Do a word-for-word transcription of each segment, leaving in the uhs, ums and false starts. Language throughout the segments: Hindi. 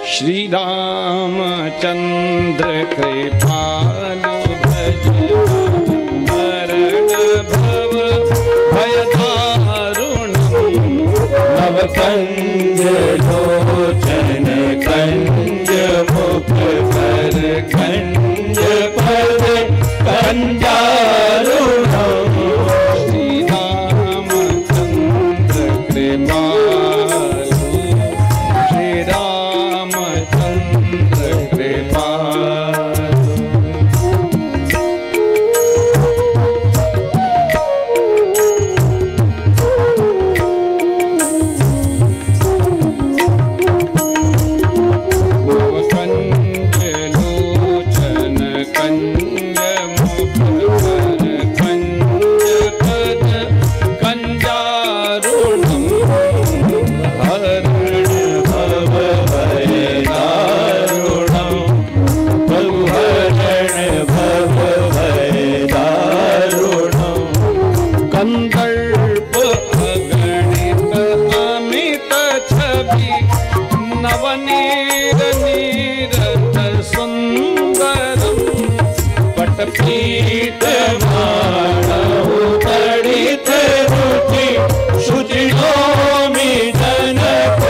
श्री रामचंद्र कृपालु भज मरण भव भय दारुणम् नवकंज लोचन कंज मुख कर कंज पद कंजारुणम् श्री रामचंद्र कृपालु श्री रामचंद्र कृपालु। कंज लोचन कंज मुख कर कंज पद कंजारुणम् हरण भव भय दारुणम् प्रभु हरण भव भय दारुणम् कंदर्प अगणित अमित छवि नवनीर नीरत सुंदरम् पटपीत मानव तड़ित रुचि शुचिनोमि जनक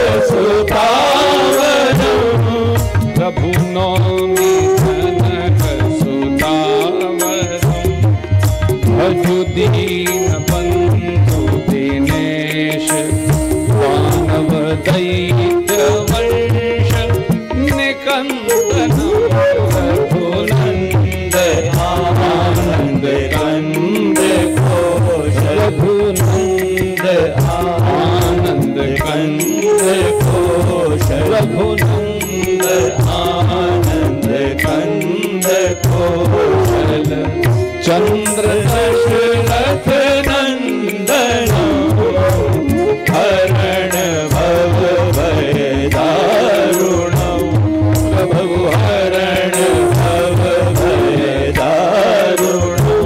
सुतावनम् प्रभु नौमि जनक सुतावरम् भजु दीन बंधु दिनेश दानव दैत्य वंश निकंदनम् रघुनंद आनंद कंद घोष रघुनंद आनंद कंद घोष रघुनंद आनंद कंद घोषल चंद्र दशरथ नंदन हरण भव भय दारुणम् प्रभु हरण भव भय दारुणम्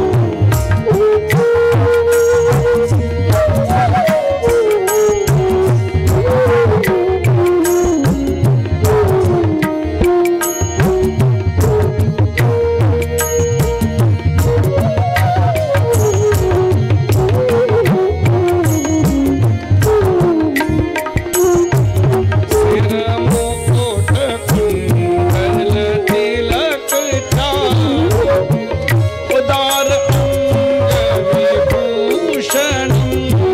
सिर मुकुट कुंडल तिलक चारु उदार अंग विभूषणम्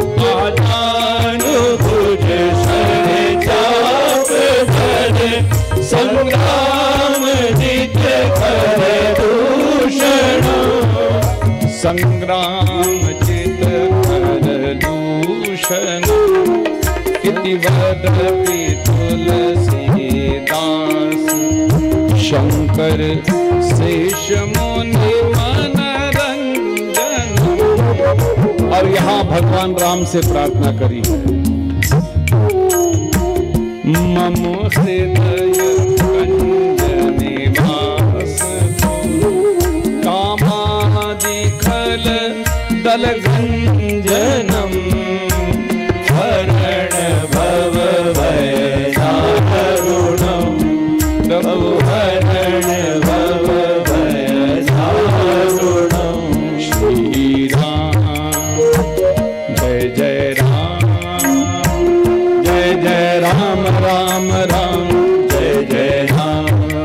आजानुभुज शर चाप धर संग्राम जित कर दूषणम् संग्राम चित कर दूषणम् इति वदति तुलसीदास शंकर शेष मुनि मनरंजन। और यहाँ भगवान राम से प्रार्थना करी है मम हृदय कंज निवास कामादि खल दल गंजनम् हरण भव भय दारुणम् प्रभु हरण भव भय दारुणम् श्री राम जय जय राम जय जय राम राम राम जय जय राम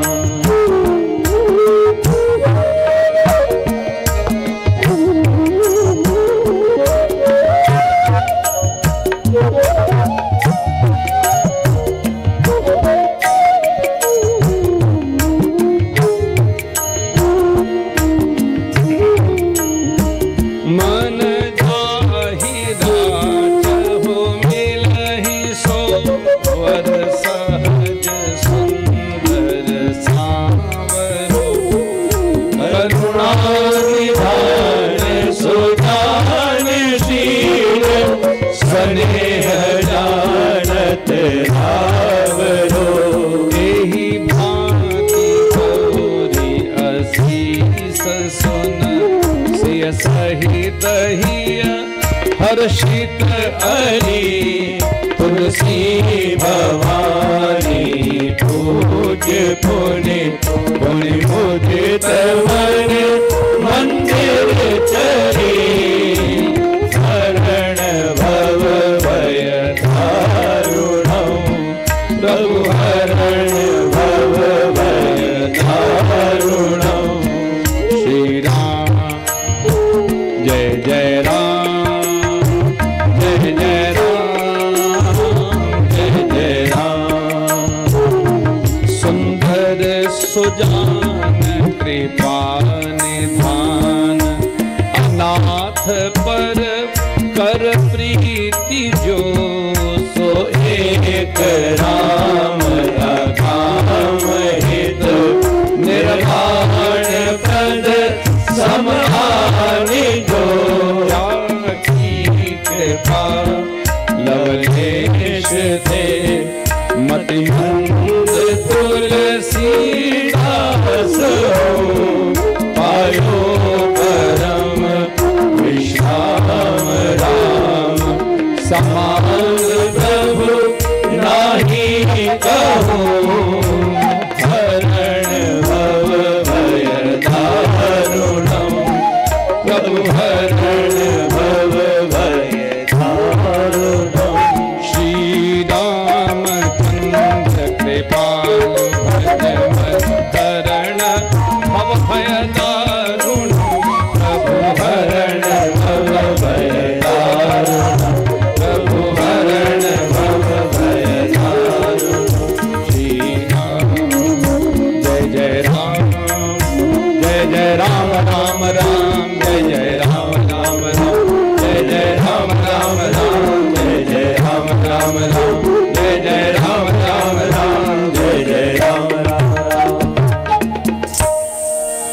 मन जाहि राज हो मिलहि सो वर सहज सुंदर सावरो करुणा निधान सुजान शील स्नेह जानत आवरो एहि भांति गौरी असीस सुन सिय सहित हिय हर्षित अरि तुलसी भवानी पूज्य पुनित पुनि पूजित वन मंदिर चरी हरण भव भय दारुणं प्रभु हरण भव भय दारुणं श्री राम जय जय राम जय जय राम जय जय राम सुंदर सुजान कृपा निधान अनाथ पर कर प्रीति जो सो एक राम अकाम हित निर्वाण पद समानि जो की कृपा लवलेश थे मति मंद तुलसीदास पायो परम विश्राम राम समान प्रभु नाही कहो हरण भव भय दारुणं प्रभु हरण भव भय दारुणं श्री रामचंद्र कृपाल